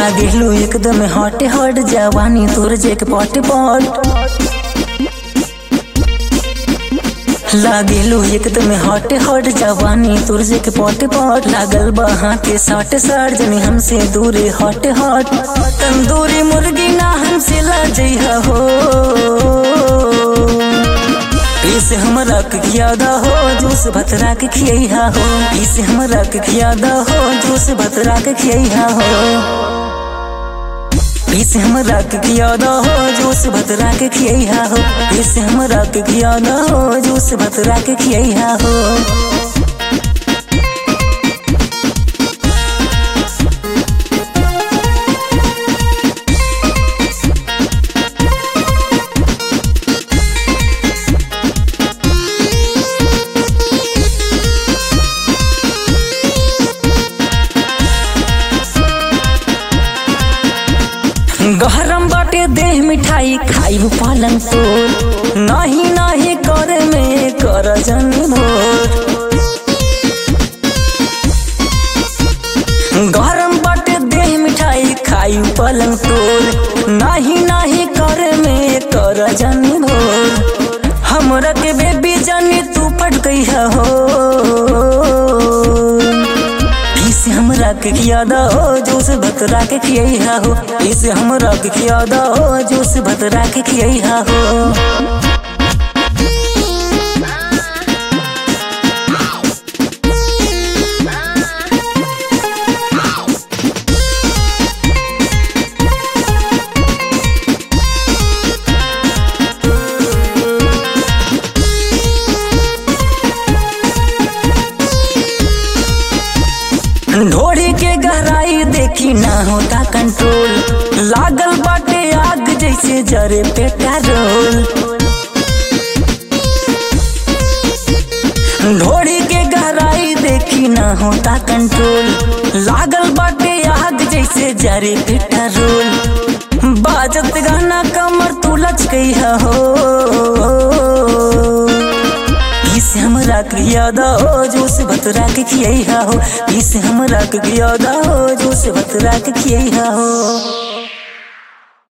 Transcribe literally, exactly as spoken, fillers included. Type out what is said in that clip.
लागेलू एकदम hot hot जवानी तोर जेक पॉट पॉट लागेलू एकदम हॉट हॉट जवानी तोर जेक पॉट पॉट लागल बहा के साठ साठ जनी हमसे दूरे हॉट हॉट तंदूरी मुर्गी ना हमसे ला जइहा हो इसे हमरा के खियादा हो जूस भतरा के खियहा हो इसे हमरा के खियादा हो जूस भतरा के खियहा हो इसे हमरा के खियादा हो जूस भतरा के खियहा हो इसे हमरा के खियादा हो जूस भतरा के खियहा हो गहरम बाटे देह मिठाई खाइब पालन तोर नाही नाही करे में कर जन भोर गहरम बाटे देह मिठाई खाइब पालन तोर नाही नाही करे में कर जन भोर हमरा के बेबी जानी तू पट गई हो इसे हमरा के खियादा हो जूस भतरा के खियहा हो इसे हमरा के खियादा हो जूस भतरा के खियहा हो ढोड़ी के गहराई देखी ना होता कंट्रोल लागल बाटे आग जैसे जरे पेट्रोल ढोड़ी के गहराई देखी ना होता कंट्रोल लागल बाटे आग जैसे जरे पेट्रोल बाजत गाना कमर तू लच गई हो इसे हमरा के खियादा हो जूस भतरा के खियहा हो इसे हमरा के खियादा हो जूस भतरा के खियहा हो।